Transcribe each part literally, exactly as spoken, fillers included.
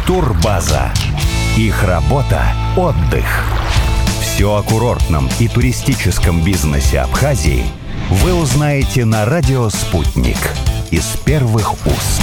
Турбаза. Их работа – отдых. Все о курортном и туристическом бизнесе Абхазии вы узнаете на радио «Спутник» из первых уст.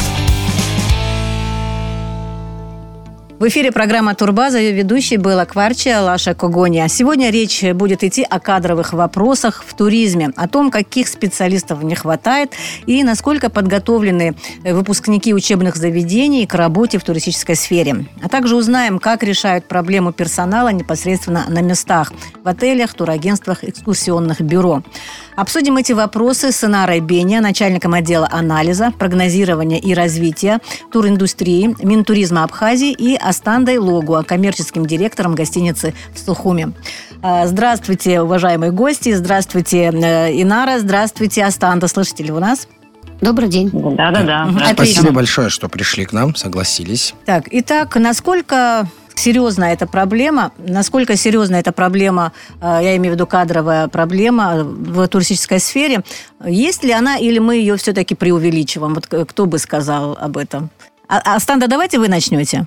В эфире программа «Турбаза», ее ведущий Белла Кварчи, Лаша Когония. Сегодня речь будет идти о кадровых вопросах в туризме, о том, каких специалистов не хватает и насколько подготовлены выпускники учебных заведений к работе в туристической сфере. А также узнаем, как решают проблему персонала непосредственно на местах, в отелях, турагентствах, экскурсионных бюро. Обсудим эти вопросы с Инарой Бения, начальником отдела анализа, прогнозирования и развития туриндустрии Минтуризма Абхазии, и Астандой Логуа, коммерческим директором гостиницы в Сухуми. Здравствуйте, уважаемые гости. Здравствуйте, Инара. Здравствуйте, Астанда. Слышите ли вы нас? Добрый день. Да-да-да. Спасибо большое, что пришли к нам, согласились. Так, итак, насколько серьезна эта проблема? Насколько серьезна эта проблема, я имею в виду кадровая проблема в туристической сфере? Есть ли она, или мы ее все-таки преувеличиваем? Вот кто бы сказал об этом? А, Астанда, давайте вы начнете.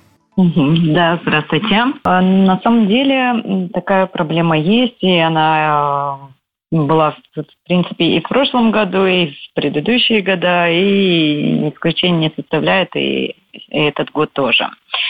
Да, здравствуйте. На самом деле такая проблема есть, и она была, в принципе, и в прошлом году, и в предыдущие года, и исключение не составляет и этот год тоже.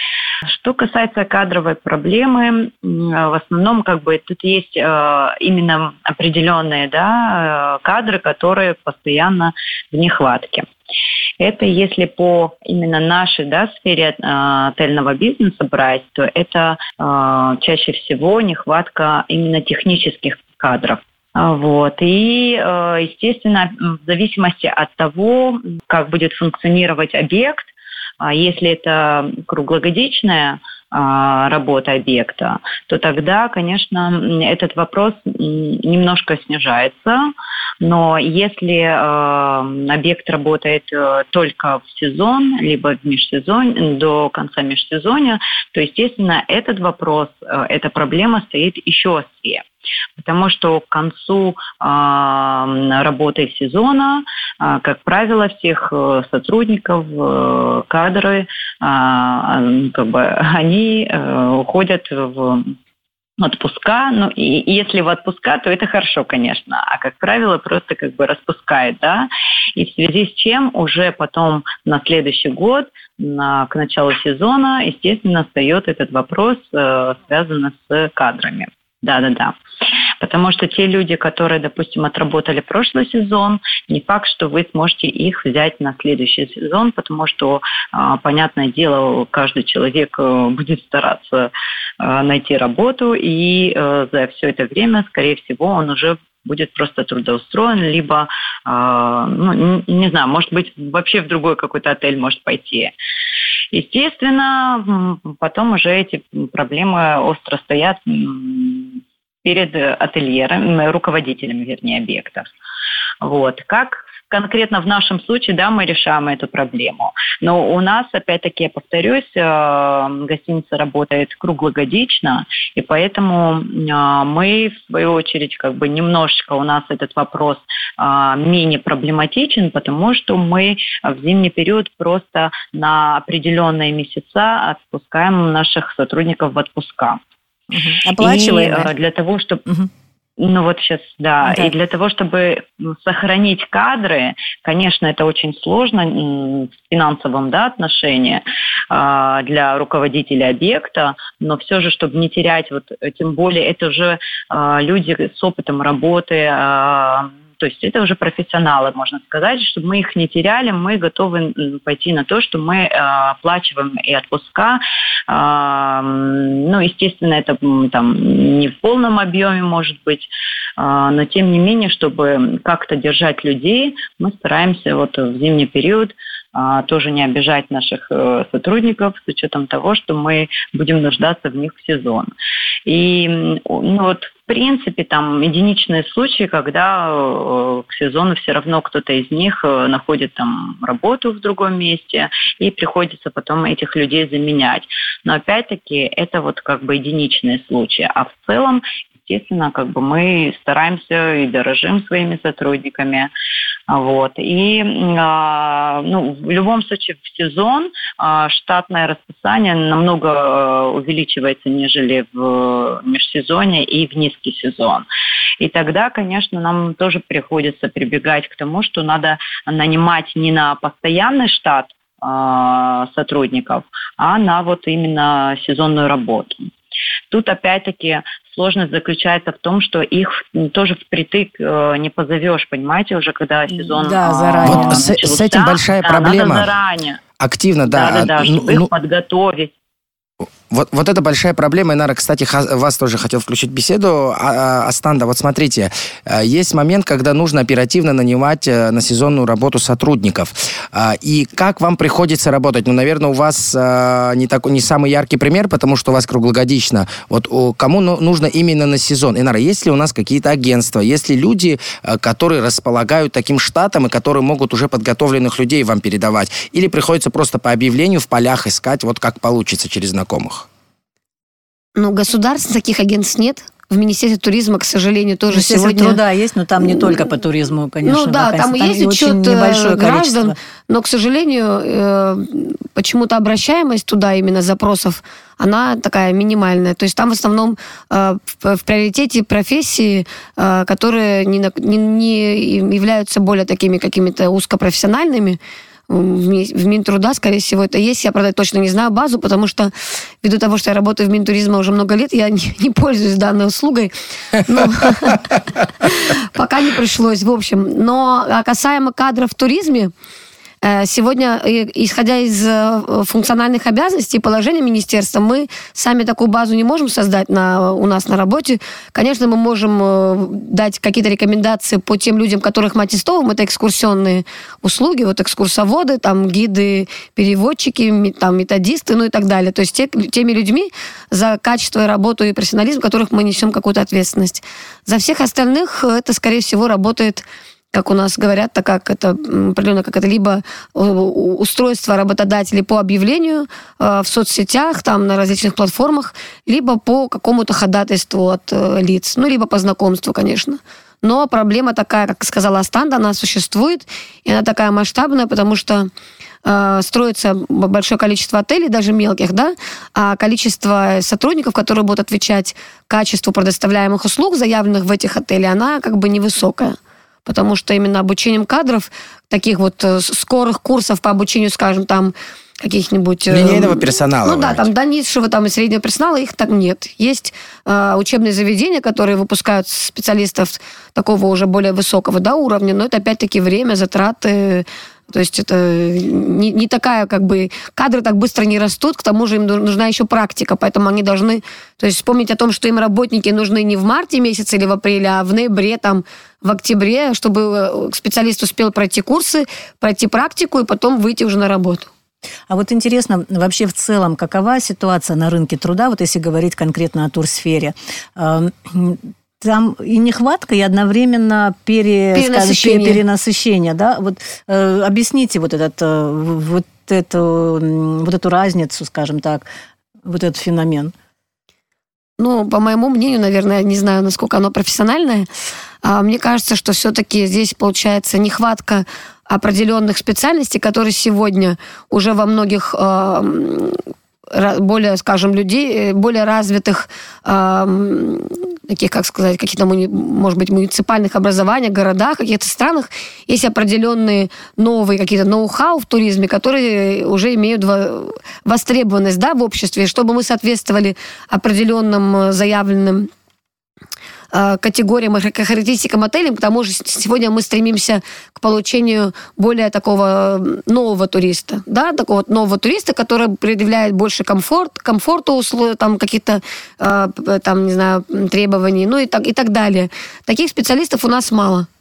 Что касается кадровой проблемы, в основном как бы тут есть именно определенные, да, кадры, которые постоянно в нехватке. Это если по именно нашей, да, сфере э, отельного бизнеса брать, то это э, чаще всего нехватка именно технических кадров. Вот. И, э, естественно, в зависимости от того, как будет функционировать объект, э, если это круглогодичная э, работа объекта, то тогда, конечно, этот вопрос немножко снижается. Но если э, объект работает э, только в сезон, либо в межсезонье, до конца межсезонья, то, естественно, этот вопрос, э, эта проблема стоит еще острее. Потому что к концу э, работы сезона, э, как правило, всех э, сотрудников, э, кадры, э, как бы, они э, уходят в отпуска, ну и, и если в отпуска, то это хорошо, конечно, а как правило просто как бы распускает, да, и в связи с чем уже потом на следующий год, на, к началу сезона, естественно, встает этот вопрос, э, связанный с кадрами. Да-да-да. Потому что те люди, которые, допустим, отработали прошлый сезон, не факт, что вы сможете их взять на следующий сезон, потому что, понятное дело, каждый человек будет стараться найти работу, и за все это время, скорее всего, он уже будет просто трудоустроен, либо, ну, не знаю, может быть, вообще в другой какой-то отель может пойти. Естественно, потом уже эти проблемы остро стоят перед ательерами, руководителями, вернее, объектов. Вот. Как конкретно в нашем случае, да, мы решаем эту проблему. Но у нас, опять-таки, я повторюсь, гостиница работает круглогодично, и поэтому мы, в свою очередь, как бы немножечко у нас этот вопрос менее проблематичен, потому что мы в зимний период просто на определенные месяца отпускаем наших сотрудников в отпуска. Угу. Оплачиваемые? И для того, чтобы... Угу. Ну вот сейчас, да. да. И для того, чтобы сохранить кадры, конечно, это очень сложно в финансовом, да, отношении для руководителя объекта, но все же, чтобы не терять, вот, тем более это уже люди с опытом работы, то есть это уже профессионалы, можно сказать, чтобы мы их не теряли, мы готовы пойти на то, что мы оплачиваем и отпуска. Ну, естественно, это там не в полном объеме, может быть, но тем не менее, чтобы как-то держать людей, мы стараемся вот в зимний период тоже не обижать наших сотрудников с учетом того, что мы будем нуждаться в них в сезон. И ну, вот в принципе там единичные случаи, когда к сезону все равно кто-то из них находит там работу в другом месте и приходится потом этих людей заменять. Но опять-таки это вот как бы единичные случаи. А в целом естественно, как бы мы стараемся и дорожим своими сотрудниками. Вот. И ну, в любом случае в сезон штатное расписание намного увеличивается, нежели в межсезонье и в низкий сезон. И тогда, конечно, нам тоже приходится прибегать к тому, что надо нанимать не на постоянный штат сотрудников, а на вот именно сезонную работу. Тут опять-таки сложность заключается в том, что их тоже впритык не позовешь, понимаете, уже когда сезон да, заранее. Вот с, с этим большая да, проблема. Надо заранее. Активно, да. Да-да-да, чтобы ну, их подготовить. Вот, вот это большая проблема, Инара, кстати, вас тоже хотел включить в беседу. Астанда, вот смотрите, есть момент, когда нужно оперативно нанимать на сезонную работу сотрудников. И как вам приходится работать? Ну, наверное, у вас не, такой, не самый яркий пример, потому что у вас круглогодично. Вот кому нужно именно на сезон? Инара, есть ли у нас какие-то агентства, есть ли люди, которые располагают таким штатом и которые могут уже подготовленных людей вам передавать? Или приходится просто по объявлению в полях искать, вот как получится через знакомых? Ну, государственных таких агентств нет. В Министерстве туризма, к сожалению, тоже Министерство сегодня... труда есть, но там не только по туризму, конечно. Ну да, вакансии. там, там есть учет граждан, количество. Но, к сожалению, э, почему-то обращаемость туда именно запросов, она такая минимальная. То есть там в основном э, в, в приоритете профессии, э, которые не, не, не являются более такими какими-то узкопрофессиональными. В Минтруда, скорее всего, это есть. Я, правда, точно не знаю базу, потому что ввиду того, что я работаю в Минтуризме уже много лет, я не, не пользуюсь данной услугой. Пока не пришлось, в общем. Но касаемо кадров в туризме, сегодня, исходя из функциональных обязанностей и положения министерства, мы сами такую базу не можем создать на, у нас на работе. Конечно, мы можем дать какие-то рекомендации по тем людям, которых мы аттестовываем. Это экскурсионные услуги, вот экскурсоводы, там, гиды, переводчики, там, методисты, ну и так далее. То есть те, теми людьми, за качество и работу и профессионализм, которых мы несем какую-то ответственность. За всех остальных это, скорее всего, работает, как у нас говорят, так как это определенно как это либо устройство работодателей по объявлению э, в соцсетях, там на различных платформах, либо по какому-то ходатайству от э, лиц, ну, либо по знакомству, конечно. Но проблема такая, как сказала Астанда, она существует, и она такая масштабная, потому что э, строится большое количество отелей, даже мелких, да, а количество сотрудников, которые будут отвечать качеству предоставляемых услуг, заявленных в этих отелях, она как бы невысокая. Потому что именно обучением кадров, таких вот скорых курсов по обучению, скажем, там, каких-нибудь... Линейного персонала. Ну да, там до низшего там, и среднего персонала их там нет. Есть э, учебные заведения, которые выпускают специалистов такого уже более высокого, да, уровня, но это опять-таки время, затраты... То есть это не, не такая, как бы, кадры так быстро не растут, к тому же им нужна еще практика, поэтому они должны, то есть вспомнить о том, что им работники нужны не в марте месяце или в апреле, а в ноябре, там, в октябре, чтобы специалист успел пройти курсы, пройти практику и потом выйти уже на работу. А вот интересно, вообще в целом, какова ситуация на рынке труда, вот если говорить конкретно о турсфере? Там и нехватка, и одновременно пере, перенасыщение. Скажем, перенасыщение, да? Вот э, объясните вот этот, э, вот эту, вот эту разницу, скажем так, вот этот феномен. Ну, по моему мнению, наверное, не знаю, насколько оно профессиональное, а мне кажется, что все-таки здесь получается нехватка определенных специальностей, которые сегодня уже во многих э, более, скажем, людей, более развитых э, таких, как сказать, каких-то, может быть, муниципальных образованиях, городах, каких-то странах, есть определенные новые какие-то ноу-хау в туризме, которые уже имеют востребованность, да, в обществе, чтобы мы соответствовали определенным заявленным категориям и характеристикам отелей. К тому же сегодня мы стремимся к получению более такого нового туриста, да, такого нового туриста, который предъявляет больше комфорт, комфорта условий, там каких-то там, не знаю, требований, ну и так, и так далее. Таких специалистов у нас мало.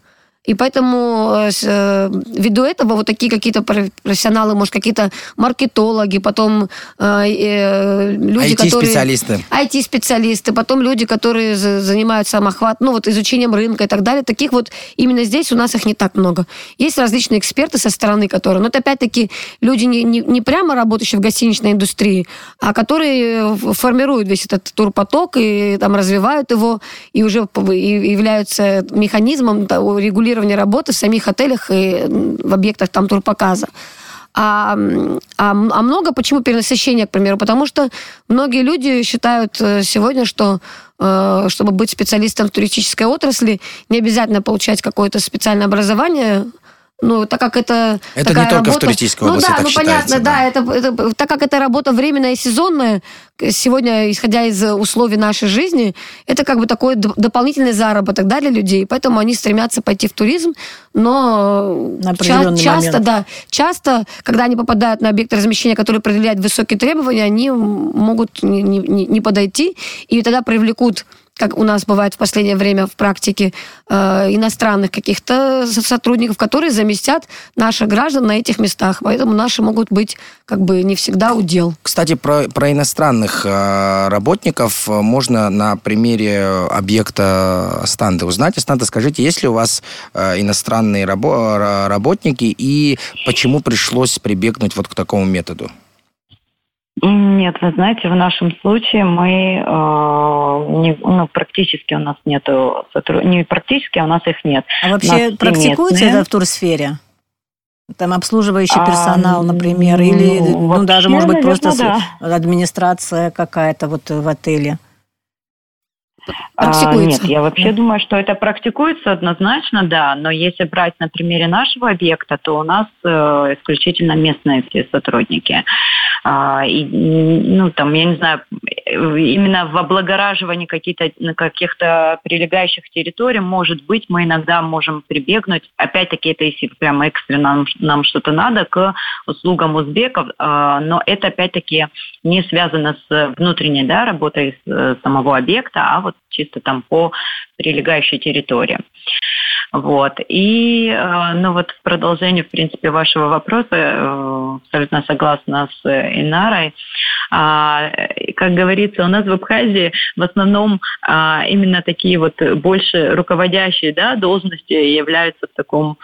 И поэтому э, ввиду этого вот такие какие-то профессионалы, может, какие-то маркетологи, потом э, э, люди, ай ти-специалисты. которые... ай ти-специалисты, потом люди, которые занимаются охват, ну, вот изучением рынка и так далее. Таких вот именно здесь у нас их не так много. Есть различные эксперты со стороны, которые... Но это опять-таки люди не, не, не прямо работающие в гостиничной индустрии, а которые формируют весь этот турпоток и там развивают его, и уже являются механизмом регулирования работы в самих отелях и в объектах там турпоказа. А, а, а много почему перенасыщения, к примеру? Потому что многие люди считают сегодня, что э, чтобы быть специалистом в туристической отрасли, не обязательно получать какое-то специальное образование. Ну, так как это... Это такая не только работа... в туристической области, ну, да, так ну, считается. понятно, Да, да, это, это, так как это работа временная и сезонная, сегодня, исходя из условий нашей жизни, это как бы такой дополнительный заработок, да, для людей, поэтому они стремятся пойти в туризм, но ча- часто, да, часто, когда они попадают на объекты размещения, которые предъявляют высокие требования, они могут не, не, не подойти, и тогда привлекут, как у нас бывает в последнее время в практике, э, иностранных каких-то сотрудников, которые заместят наших граждан на этих местах. Поэтому наши могут быть как бы не всегда удел. Кстати, про, про иностранных э, работников можно на примере объекта Астанды узнать. Астанда, скажите, есть ли у вас э, иностранные рабо- работники и почему пришлось прибегнуть вот к такому методу? Нет, вы знаете, в нашем случае мы э, не, ну, практически у нас нету сотрудников, не практически, а у нас их нет. А вообще практикуете это в турсфере? Там обслуживающий персонал, а, например, или ну, ну, даже, может быть, наверное, просто да. администрация какая-то вот в отеле? А, нет, я вообще думаю, что это практикуется однозначно, да, но если брать на примере нашего объекта, то у нас э, исключительно местные все сотрудники. А, и, ну, там, я не знаю, именно в облагораживании каких-то, каких-то прилегающих территорий, может быть, мы иногда можем прибегнуть, опять-таки, это если прямо экстренно нам, нам что-то надо, к услугам узбеков, а, но это, опять-таки, не связано с внутренней, да, работой с, самого объекта, а вот чисто там по прилегающей территории. Вот. И, ну вот в продолжение, в принципе, вашего вопроса, абсолютно согласна с Инарой. Как говорится, у нас в Абхазии в основном именно такие вот больше руководящие, да, должности являются в таком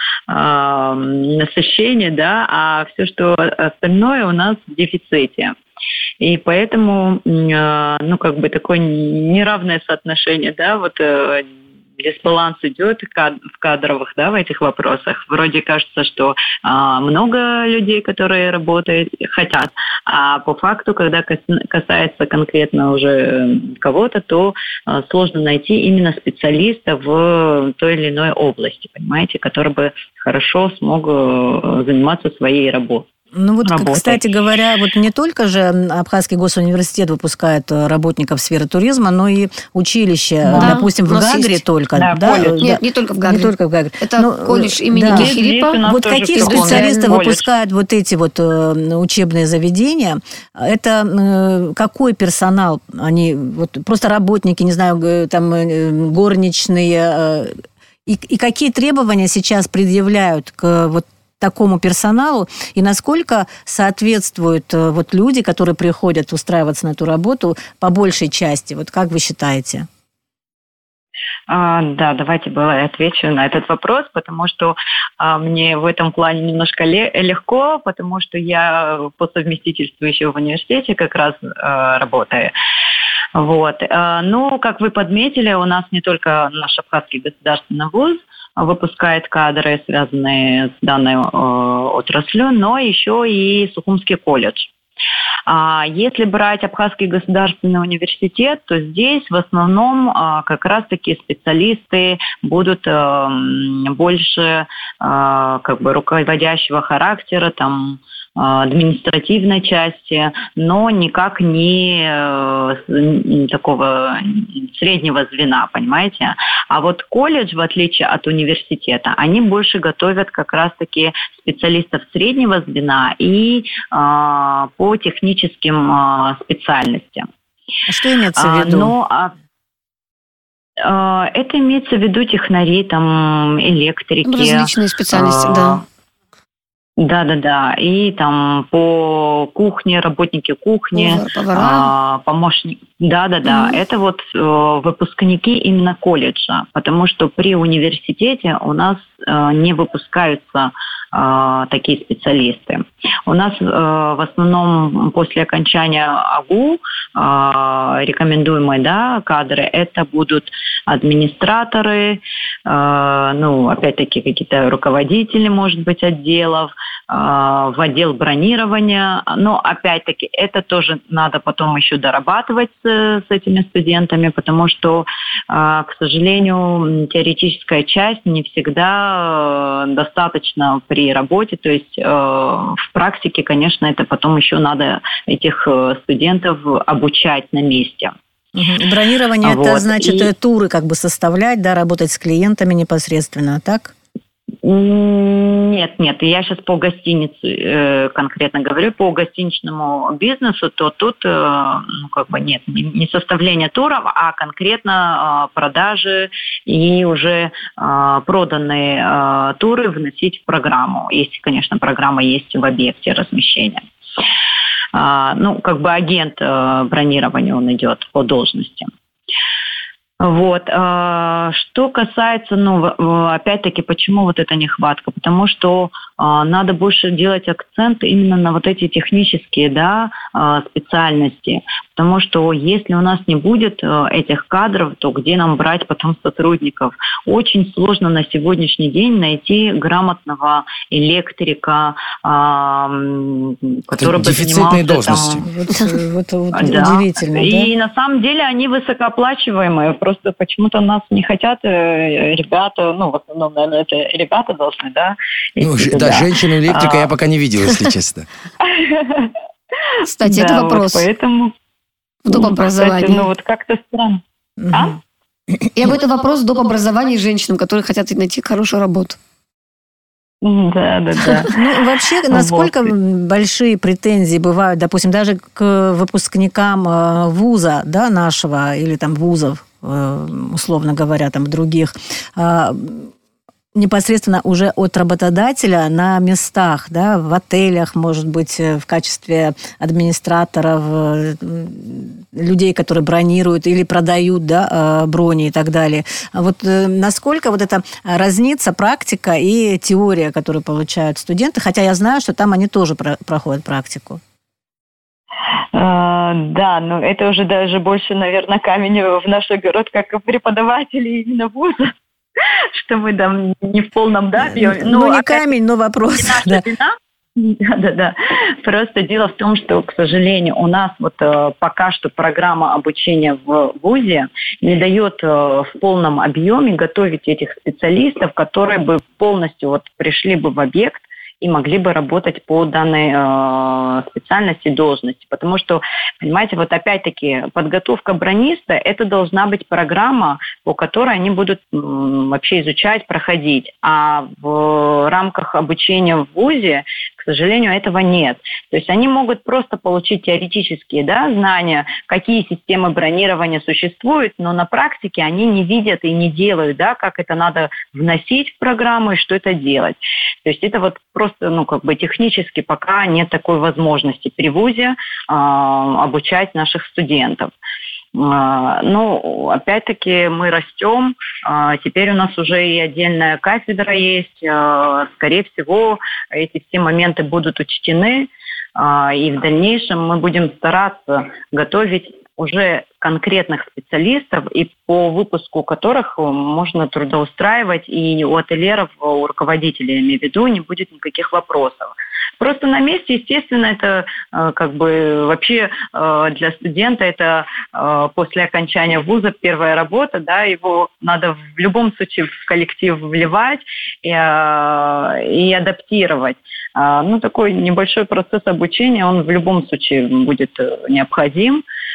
насыщении, да, а все, что остальное у нас в дефиците. И поэтому, ну, как бы такое неравное соотношение, да, вот дисбаланс идет в кадровых, да, в этих вопросах. Вроде кажется, что а, много людей, которые работают, хотят, а по факту, когда касается конкретно уже кого-то, то а, сложно найти именно специалиста в той или иной области, понимаете, который бы хорошо смог заниматься своей работой. Ну вот, работой. Кстати говоря, вот не только же Абхазский госуниверситет выпускает работников сферы туризма, но и училище, да. допустим, в Гагре есть. только. Да, да, Нет, да, не только в Гагре. Не только в Гагре. Это но, колледж имени да. Кехирипа. Вот каких специалистов колледж. выпускают вот эти вот учебные заведения? Это какой персонал? Они вот просто работники, не знаю, там горничные. И, и какие требования сейчас предъявляют к вот такому персоналу, и насколько соответствуют вот люди, которые приходят устраиваться на эту работу, по большей части? Вот как вы считаете? А, да, давайте я отвечу на этот вопрос, потому что а, мне в этом плане немножко ле- легко, потому что я по совместительству еще в университете как раз а, работаю. Вот. А, ну, как вы подметили, у нас не только наш Абхазский государственный вуз выпускает кадры, связанные с данной э, отраслью, но еще и Сухумский колледж. А если брать Абхазский государственный университет, то здесь в основном а, как раз-таки специалисты будут а, больше а, как бы руководящего характера, там, административной части, но никак не э, такого среднего звена, понимаете? А вот колледж, в отличие от университета, они больше готовят как раз-таки специалистов среднего звена и э, по техническим э, специальностям. Что имеется в виду? Но, а, Это имеется в виду технари, там, электрики. Различные специальности, а, да. Да-да-да. И там по кухне, работники кухни, а, помощники. Да-да-да. Mm-hmm. Это вот э, выпускники именно колледжа, потому что при университете у нас э, не выпускаются э, такие специалисты. У нас э, в основном после окончания АГУ э, рекомендуемые, да, кадры это будут администраторы, э, ну, опять-таки какие-то руководители, может быть, отделов, э, в отдел бронирования. Но, опять-таки, это тоже надо потом еще дорабатывать с, с этими студентами, потому что, э, к сожалению, теоретическая часть не всегда э, достаточно при работе. То есть э, в практике, конечно, это потом еще надо этих студентов обучать на месте. Угу. Бронирование вот. Это значит и... туры как бы составлять, да, работать с клиентами непосредственно, так? Нет, нет, я сейчас по гостинице э, конкретно говорю, по гостиничному бизнесу, то тут э, ну, как бы нет, не составление туров, а конкретно э, продажи и уже э, проданные э, туры вносить в программу, если, конечно, программа есть в объекте размещения. Э, ну, как бы агент э, бронирования, он идет по должности. Вот. Что касается, ну, опять-таки, почему вот эта нехватка? Потому что надо больше делать акцент именно на вот эти технические, да, специальности. Потому что если у нас не будет этих кадров, то где нам брать потом сотрудников? Очень сложно на сегодняшний день найти грамотного электрика, который бы дефицитные должности. Там... Вот, вот, вот да. Удивительно. Да? И на самом деле они высокооплачиваемые. Просто почему-то нас не хотят ребята, ну, в основном, наверное, это ребята должны, да? Ну, да, да, женщину-электрика а... я пока не видел, если честно. Кстати, это вопрос. Поэтому... В доп. Образовании. Ну, вот как-то странно. А? Я говорю, это вопрос в доп. Образовании женщинам, которые хотят найти хорошую работу. Да, да, да. Ну, вообще, насколько вот. Большие претензии бывают, допустим, даже к выпускникам вуза, да, нашего, или там вузов, условно говоря, там других, непосредственно уже от работодателя на местах, да, в отелях, может быть, в качестве администраторов, людей, которые бронируют или продают, да, брони и так далее. Вот насколько вот эта разница, практика и теория, которую получают студенты, хотя я знаю, что там они тоже проходят практику. Uh, да, но это уже даже больше, наверное, камень в наш огород, как преподаватели именно вуза. Что мы там не в полном да, объеме. Ну, ну, не камень, но вопрос. Да. Да, да, да. Просто дело в том, что, к сожалению, у нас вот э, пока что программа обучения в вузе не дает э, в полном объеме готовить этих специалистов, которые бы полностью вот пришли бы в объект и могли бы работать по данной э, специальности, должности. Потому что, понимаете, вот опять-таки подготовка брониста – это должна быть программа, по которой они будут м, вообще изучать, проходить. А в рамках обучения в вузе, к сожалению, этого нет. То есть они могут просто получить теоретические, да, знания, какие системы бронирования существуют, но на практике они не видят и не делают, да, как это надо вносить в программу и что это делать. То есть это вот просто ну, как бы технически пока нет такой возможности при вузе э, обучать наших студентов. Э, ну, опять-таки мы растем, э, теперь у нас уже и отдельная кафедра есть, э, скорее всего, эти все моменты будут учтены, э, и в дальнейшем мы будем стараться готовить уже конкретных специалистов, и по выпуску которых можно трудоустраивать, и у ательеров, у руководителей, я имею в виду, не будет никаких вопросов. Просто на месте, естественно, это э, как бы вообще э, для студента это э, после окончания вуза первая работа, да, его надо в любом случае в коллектив вливать и, э, и адаптировать. Э, ну, такой небольшой процесс обучения, он в любом случае будет необходим.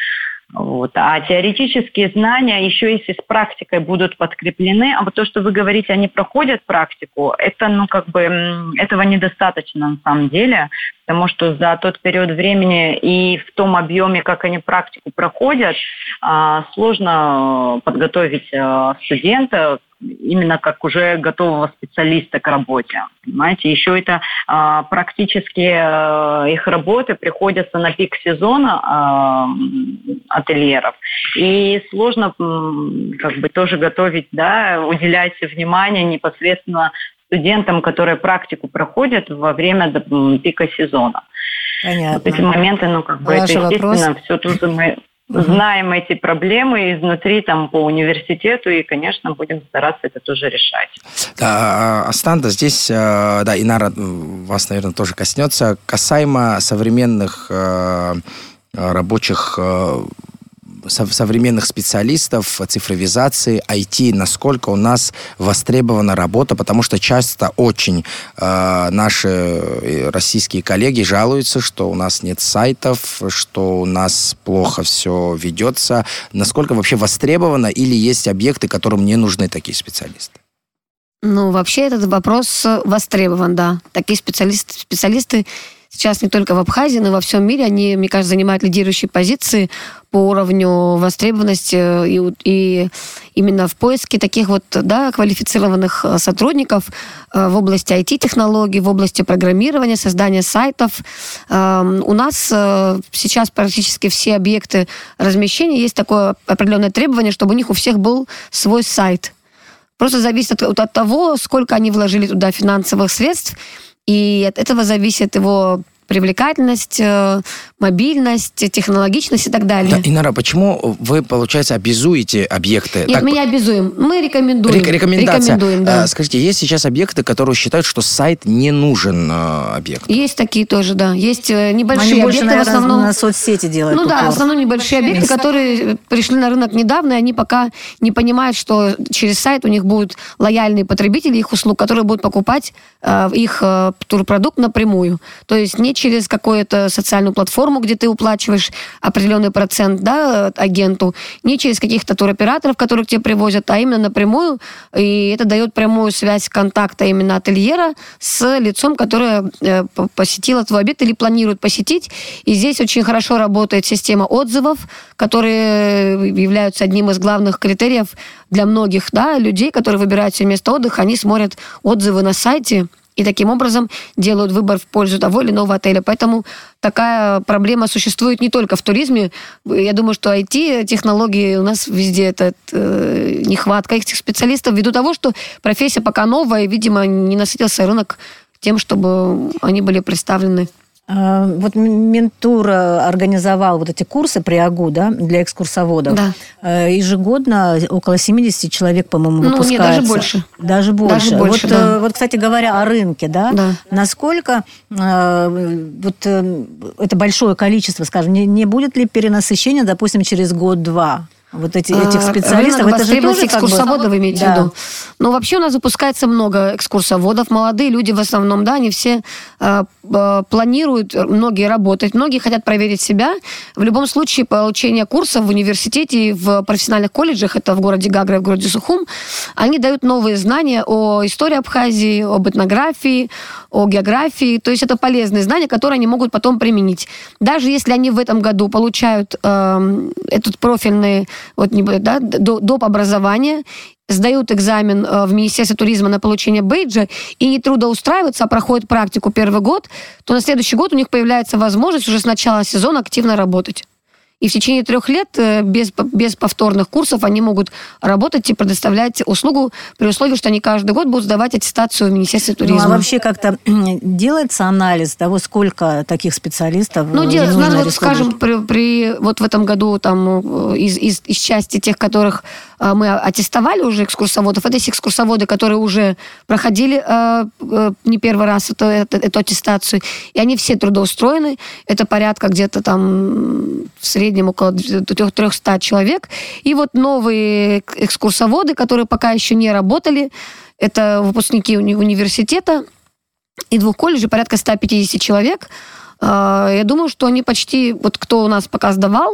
Вот. А теоретические знания, еще если с практикой будут подкреплены, а вот то, что вы говорите, они проходят практику, это, ну, как бы, этого недостаточно на самом деле, потому что за тот период времени и в том объеме, как они практику проходят, сложно подготовить студента именно как уже готового специалиста к работе. Понимаете, еще это а, практически а, их работы приходятся на пик сезона а, ательеров. И сложно м, как бы тоже готовить, да, уделять внимание непосредственно студентам, которые практику проходят во время м, пика сезона. Понятно. Вот эти моменты, ну, как бы, Ваш это, естественно, вопрос? все тоже мы... Знаем эти проблемы изнутри, там, по университету, и, конечно, будем стараться это тоже решать. Да, Астанда, здесь, да, Инара вас, наверное, тоже коснется. Касаемо современных рабочих, современных специалистов, цифровизации, ай ти, насколько у нас востребована работа, потому что часто очень э, наши российские коллеги жалуются, что у нас нет сайтов, что у нас плохо все ведется. Насколько вообще востребовано или есть объекты, которым не нужны такие специалисты? Ну, вообще этот вопрос востребован, да. Такие специалисты, специалисты сейчас не только в Абхазии, но и во всем мире. Они, мне кажется, занимают лидирующие позиции по уровню востребованности и, и именно в поиске таких вот, да, квалифицированных сотрудников в области ай ти-технологий, в области программирования, создания сайтов. У нас сейчас практически все объекты размещения, есть такое определенное требование, чтобы у них у всех был свой сайт. Просто зависит от, от того, сколько они вложили туда финансовых средств, и от этого зависит его привлекательность, мобильность, технологичность и так далее. Да, Инара, почему вы, получается, обязуете объекты? Нет, так... мы не обязуем, мы рекомендуем. Рек- рекомендация. Рекомендуем, да. Скажите, есть сейчас объекты, которые считают, что сайт не нужен объекту? Есть такие тоже, да. Есть небольшие Они объекты, больше, наверное, в основном на соцсети делают. Ну упор. да, в основном небольшие объекты, которые пришли на рынок недавно, и они пока не понимают, что через сайт у них будут лояльные потребители их услуг, которые будут покупать э, их э, турпродукт напрямую. То есть не через какую-то социальную платформу, где ты уплачиваешь определенный процент, да, агенту, не через каких-то туроператоров, которых тебе привозят, а именно напрямую. И это дает прямую связь контакта именно ательера с лицом, которое э, посетило твой объект или планирует посетить. И здесь очень хорошо работает система отзывов, которые являются одним из главных критериев для многих, да, людей, которые выбирают себе место отдыха. Они смотрят отзывы на сайте и таким образом делают выбор в пользу того или иного отеля. Поэтому такая проблема существует не только в туризме. Я думаю, что ай ти-технологии у нас везде это э, нехватка этих специалистов ввиду того, что профессия пока новая, и, видимо, не насытился рынок тем, чтобы они были представлены. Вот Минтур организовал вот эти курсы при АГУ, да, для экскурсоводов. Да. Ежегодно около семьдесят человек, по-моему, ну, выпускается. Нет, даже больше. Даже больше. Даже больше, вот, да. вот, кстати говоря, о рынке, да, да. насколько э, вот, э, это большое количество, скажем, не, не будет ли перенасыщение, допустим, через год-два? Вот эти, этих специалистов, рынок это же тоже экскурсоводов, как бы... вы имеете да. в виду? Ну, вообще у нас выпускается много экскурсоводов. Молодые люди в основном, да, они все э, э, планируют, многие работать, многие хотят проверить себя. В любом случае, получение курсов в университете и в профессиональных колледжах, это в городе Гагра и в городе Сухум, они дают новые знания о истории Абхазии, об этнографии, о географии. То есть это полезные знания, которые они могут потом применить. Даже если они в этом году получают э, этот профильный вот, да, доп. Образование, сдают экзамен в Министерстве туризма на получение бейджа и не трудоустраиваются, а проходят практику первый год, то на следующий год у них появляется возможность уже с начала сезона активно работать. И в течение трех лет без, без повторных курсов они могут работать и предоставлять услугу при условии, что они каждый год будут сдавать аттестацию в Министерстве туризма. Ну, а вообще как-то делается анализ того, сколько таких специалистов ну, делается. нужно Вот, скажем, при, при, вот в этом году там, из, из, из части тех, которых мы аттестовали уже экскурсоводов, это есть экскурсоводы, которые уже проходили э, э, не первый раз эту, эту, эту аттестацию, и они все трудоустроены. Это порядка где-то там в среднем около триста человек. И вот новые экскурсоводы, которые пока еще не работали, это выпускники уни- университета и двух колледжей, порядка сто пятьдесят человек. Э, я думаю, что они почти, вот кто у нас пока сдавал,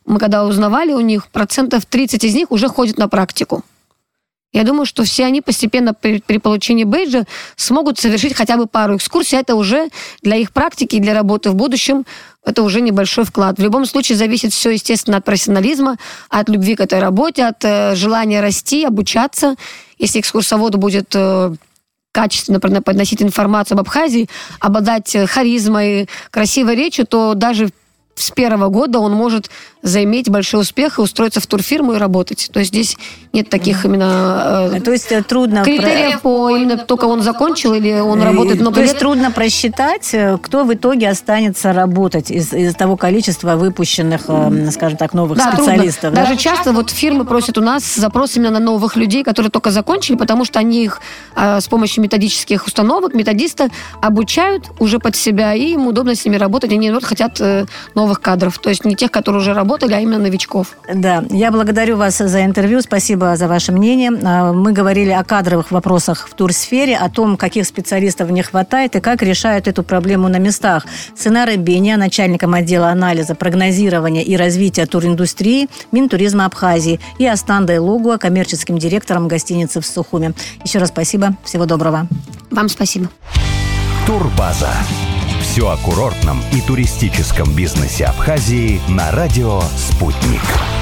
мы когда узнавали у них, процентов тридцать из них уже ходят на практику. Я думаю, что все они постепенно при, при получении бейджа смогут совершить хотя бы пару экскурсий. Это уже для их практики и для работы в будущем это уже небольшой вклад. В любом случае зависит все, естественно, от профессионализма, от любви к этой работе, от э, желания расти, обучаться. Если экскурсовод будет э, качественно подносить информацию об Абхазии, обладать харизмой, красивой речью, то даже с первого года он может заиметь большой успех и устроиться в турфирму и работать. То есть здесь нет таких именно э, То есть трудно критериев по именно только он закончил или он И- работает много То лет. есть трудно просчитать, э, кто в итоге останется работать из, из того количества выпущенных, э, скажем так, новых Да, специалистов. трудно. да? Даже часто вот фирмы просят у нас запрос именно на новых людей, которые только закончили, потому что они их э, с помощью методических установок, методиста обучают уже под себя, и им удобно с ними работать. Они вот хотят э, новых кадров. То есть не тех, которые уже работали, а именно новичков. Да, я благодарю вас за интервью, спасибо за ваше мнение. А, Мы говорили о кадровых вопросах в турсфере, о том, каких специалистов не хватает и как решают эту проблему на местах. С Инарой Беня, начальником отдела анализа, прогнозирования и развития туриндустрии Минтуризма Абхазии, и Астандой Логуа, коммерческим директором гостиницы в Сухуми. Еще раз спасибо, всего доброго. Вам спасибо. Турбаза. Все о курортном и туристическом бизнесе Абхазии на радио «Спутник».